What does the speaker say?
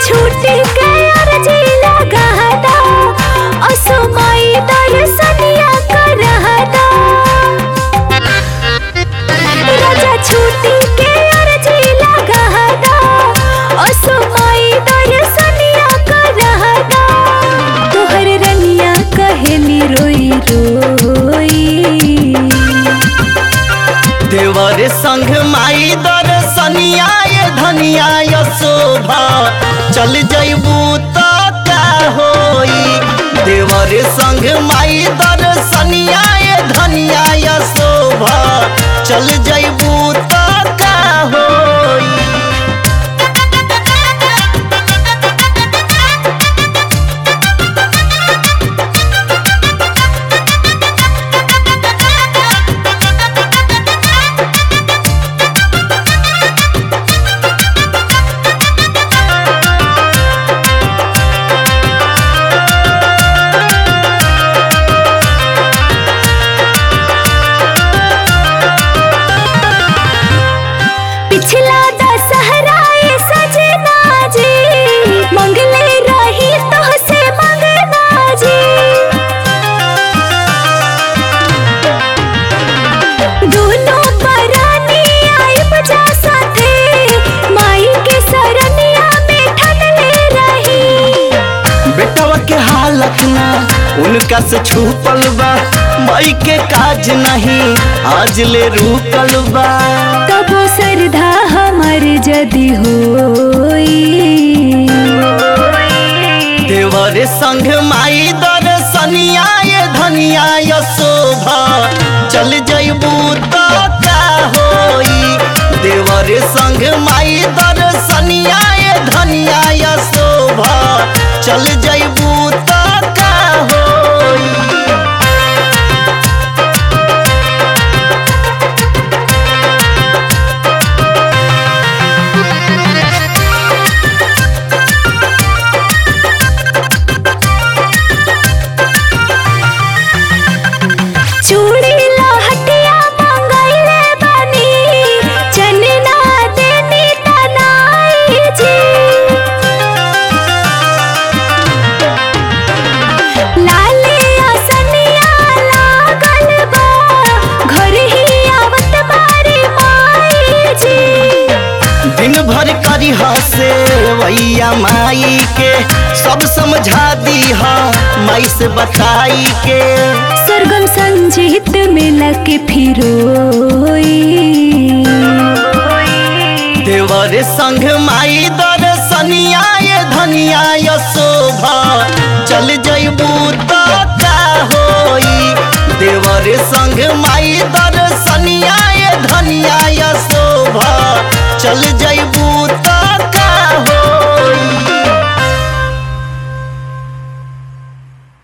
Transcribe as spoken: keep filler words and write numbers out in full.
छूटी के अर्जी लगाता असमाई दर्शनिया करहता राजा छूटी के अर्जी लगाता असमाई दर्शनिया करहता तोहर रनिया कहेली रोई रोई देवर संग माई दर्शनिया ये धनिया ये शोभा चल जइबू त का होई देवर संग माई दर्शनिया ये धनिया ये शोभा चल जइबू त का होई। पिछला दशहरा सजना जी मंगले रही तो से मंगना जी दोनों परानी आई बजा साथे माई के सरनिया में ठनले रही बेटवा के हालत ना उनका से छुपल बा माई के काज नहीं आज ले रुकल बा तबो श्रद्धा हमर जदि होई देवर संग माई दर्शनिया ये धनिया ये शोभा चल जइबू त का होई देवर संग माई दर्शनिया ये धनिया ये शोभा चल जइबू त का होई। चूड़ी लहटिया मंगैले बानी चनना देनी तनाई जी लाले असनिया लागल बा घर ही आवत बारी माई जी दिन भर करी हसे वैया माई के सब समझा दी हा माई से बताई के सरगम संजीत मिला के फिरोई देवर संग माई दर्शनिया ये धनिया ये शोभा चल जइबू त का होई देवर संग माई